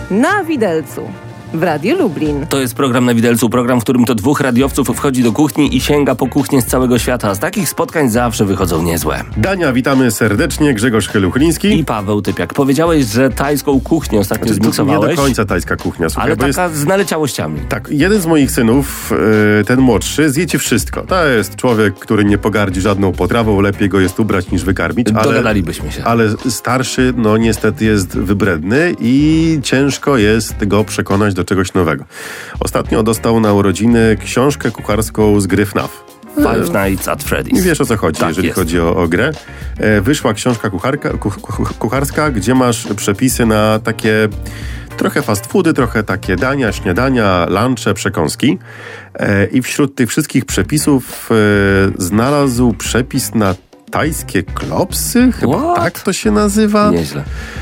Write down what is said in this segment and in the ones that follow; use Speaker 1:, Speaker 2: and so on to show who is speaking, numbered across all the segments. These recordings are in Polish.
Speaker 1: Na widelcu w Radiu Lublin.
Speaker 2: To jest program Na widelcu, program, w którym to dwóch radiowców wchodzi do kuchni i sięga po kuchnię z całego świata. Z takich spotkań zawsze wychodzą niezłe.
Speaker 3: Dania, witamy serdecznie. Grzegorz Heluchliński
Speaker 2: I Paweł Typiak. Powiedziałeś, że tajską kuchnię ostatnio zmiksowałeś.
Speaker 3: Nie do końca tajska kuchnia, słuchaj.
Speaker 2: Ale taka z naleciałościami.
Speaker 3: Tak, jeden z moich synów, ten młodszy, zje ci wszystko. To jest człowiek, który nie pogardzi żadną potrawą, lepiej go jest ubrać niż wykarmić.
Speaker 2: Dogadalibyśmy się.
Speaker 3: Ale starszy, no niestety jest wybredny i ciężko jest go przekonać do czegoś nowego. Ostatnio dostał na urodziny książkę kucharską z gry FNAF.
Speaker 2: Five Nights at Freddy's.
Speaker 3: Nie wiesz, o co chodzi,
Speaker 2: tak,
Speaker 3: jeżeli
Speaker 2: jest.
Speaker 3: chodzi o grę. Wyszła książka kucharska, gdzie masz przepisy na takie trochę fast foody, trochę takie dania, śniadania, lunche, przekąski. I wśród tych wszystkich przepisów znalazł przepis na tajskie klopsy? Chyba tak to się nazywa.
Speaker 2: Nieźle.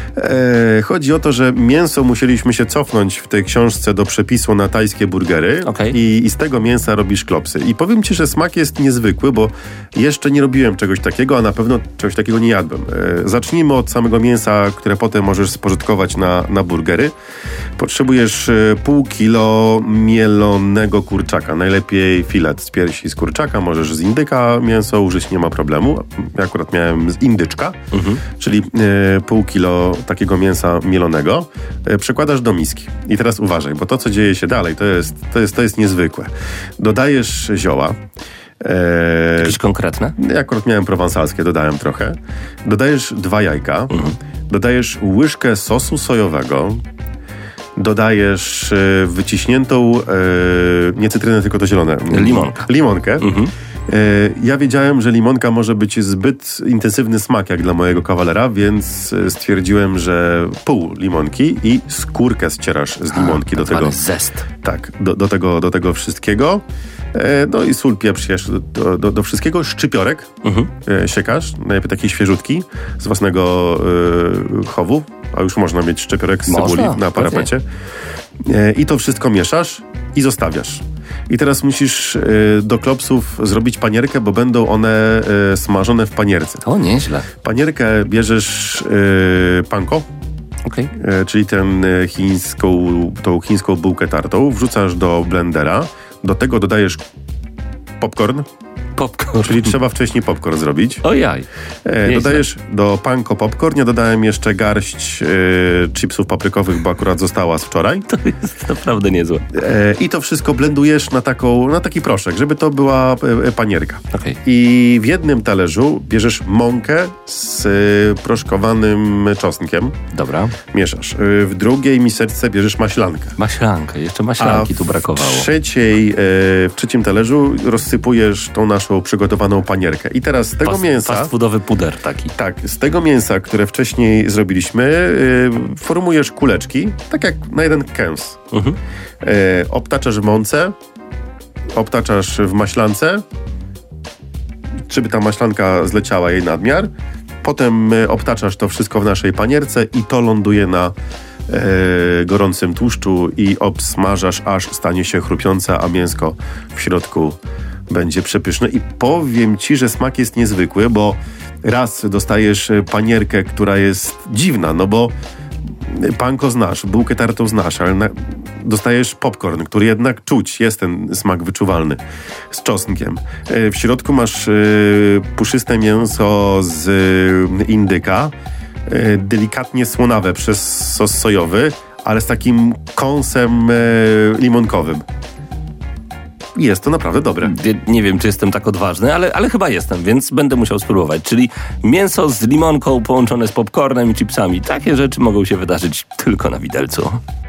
Speaker 3: Chodzi o to, że mięso musieliśmy się cofnąć w tej książce do przepisu na tajskie burgery i z tego mięsa robisz klopsy. I powiem ci, że smak jest niezwykły, bo jeszcze nie robiłem czegoś takiego, a na pewno czegoś takiego nie jadłem. Zacznijmy od samego mięsa, które potem możesz spożytkować na burgery. Potrzebujesz pół kilo mielonego kurczaka. Najlepiej filet z piersi z kurczaka, możesz z indyka mięso użyć, nie ma problemu. Ja akurat miałem z indyczka, czyli pół kilo takiego mięsa mielonego, przekładasz do miski. I teraz uważaj, bo to, co dzieje się dalej, to jest niezwykłe. Dodajesz zioła.
Speaker 2: Jakieś konkretne?
Speaker 3: Ja akurat miałem prowansalskie, dodałem trochę. Dodajesz 2 jajka. Dodajesz łyżkę sosu sojowego. Dodajesz wyciśniętą, nie cytrynę, tylko to zielone. Limonkę. Ja wiedziałem, że limonka może być zbyt intensywny smak jak dla mojego kawalera, więc stwierdziłem, że pół limonki i skórkę ścierasz z limonki do tego.
Speaker 2: Zest.
Speaker 3: Tak, do tego wszystkiego. No i sól, pieprz jeszcze do wszystkiego. Szczypiorek siekasz, najlepiej taki świeżutki z własnego chowu, a już można mieć szczypiorek z cebuli na parapecie. I to wszystko mieszasz i zostawiasz. I teraz musisz do klopsów zrobić panierkę, bo będą one smażone w panierce.
Speaker 2: O, nieźle.
Speaker 3: Panierkę bierzesz panko, czyli tą chińską bułkę tartą, wrzucasz do blendera, do tego dodajesz popcorn. Czyli trzeba wcześniej popcorn zrobić.
Speaker 2: Ojaj.
Speaker 3: Dodajesz do panko popcorn. Ja dodałem jeszcze garść chipsów paprykowych, bo akurat została z wczoraj.
Speaker 2: To jest naprawdę niezłe.
Speaker 3: I to wszystko blendujesz na taki proszek, żeby to była panierka. I w jednym talerzu bierzesz mąkę z proszkowanym czosnkiem.
Speaker 2: Dobra.
Speaker 3: Mieszasz. W drugiej miseczce bierzyesz maślankę.
Speaker 2: Maślankę. Jeszcze maślanki tu brakowało.
Speaker 3: W trzecim talerzu rozsypujesz tą naszą przygotowaną panierkę. I teraz z tego mięsa...
Speaker 2: Fast foodowy puder taki.
Speaker 3: Tak, z tego mięsa, które wcześniej zrobiliśmy, formujesz kuleczki, tak jak na jeden kęs. Obtaczasz w mące, obtaczasz w maślance, żeby ta maślanka zleciała jej nadmiar. Potem obtaczasz to wszystko w naszej panierce i to ląduje na gorącym tłuszczu i obsmażasz, aż stanie się chrupiące, a mięsko w środku będzie przepyszne. I powiem ci, że smak jest niezwykły, bo raz dostajesz panierkę, która jest dziwna, no bo panko znasz, bułkę tartą znasz, ale dostajesz popcorn, który jednak czuć, jest ten smak wyczuwalny z czosnkiem. W środku masz puszyste mięso z indyka, delikatnie słonawe przez sos sojowy, ale z takim kąsem limonkowym. Jest to naprawdę dobre.
Speaker 2: Nie wiem, czy jestem tak odważny, ale chyba jestem, więc będę musiał spróbować. Czyli mięso z limonką połączone z popcornem i chipsami. Takie rzeczy mogą się wydarzyć tylko na widelcu.